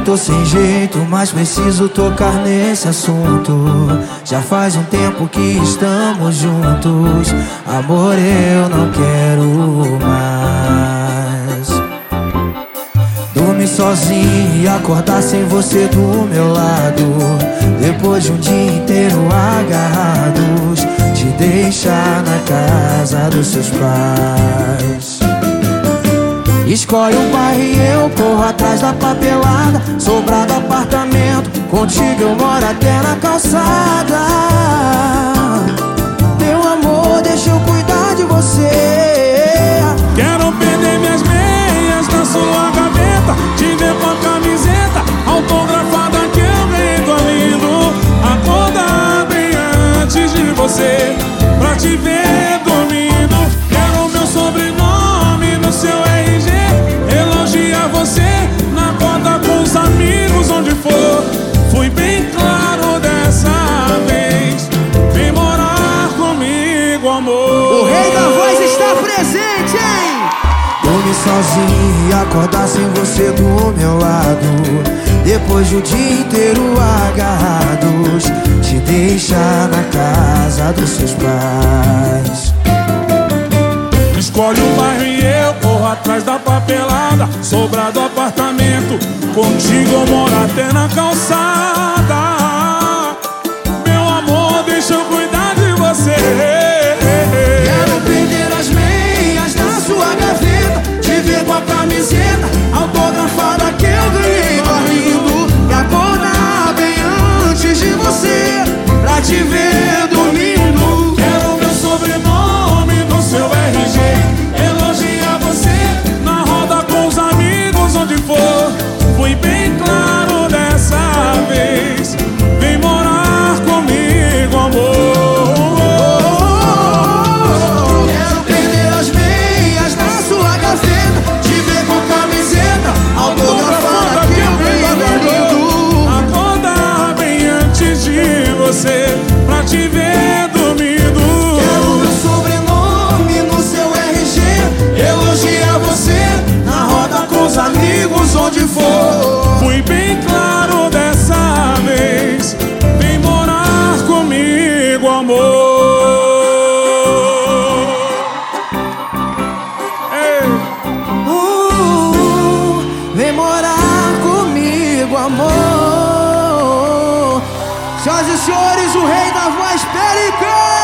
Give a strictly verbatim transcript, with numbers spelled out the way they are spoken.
tô sem jeito, mas preciso tocar nesse assunto. Já faz um tempo que estamos juntos. Amor, eu não quero mais dormir sozinho e acordar sem você do meu lado. Depois de um dia inteiro agarrados, te deixar na casa dos seus pais. Escolhe um bairro e eu corro atrás da papelada. Sobrado apartamento, contigo eu moro até na calçada. Meu amor, deixa eu cuidar de você. Quero perder minhas meias na sua gaveta, te ver com a camiseta autografada que eu ganhei do lindo. Acordar bem antes de você, pra te ver dormindo. Quero meu sobrenome no seu R G, elogiar você na conta com os amigos, onde for. Fui bem claro dessa vez, vem morar comigo, amor. O rei da voz está presente, hein? Dormir sozinho e acordar sem você do meu lado. Depois de um dia inteiro agarrados, te deixar na casa dos seus pais. Escolhe um bairro e eu corro atrás da papelada. Sobrado apartamento, contigo eu moro até na calçada. Meu amor, deixa eu cuidar de você. Quero perder as meias na sua gaveta, te ver com a camiseta autografada que eu ganhei dormindo. E acordar bem antes de você, pra te ver dormindo. Quero meu sobrenome no seu R G, elogiar você na roda com os amigos, onde for. Fui bem claro dessa vez, vem morar comigo, amor. Quero perder as meias na sua gaveta, te ver com a camiseta autografada que eu ganhei dormindo. Acordar bem antes de você, pra te ver dormindo. Quero meu sobrenome no seu R G, elogiar você na roda com os amigos, onde for. Fui bem claro dessa vez, vem morar comigo, amor. Ei. Uh, vem morar comigo, amor. Senhoras e senhores, o rei da voz, Pericão!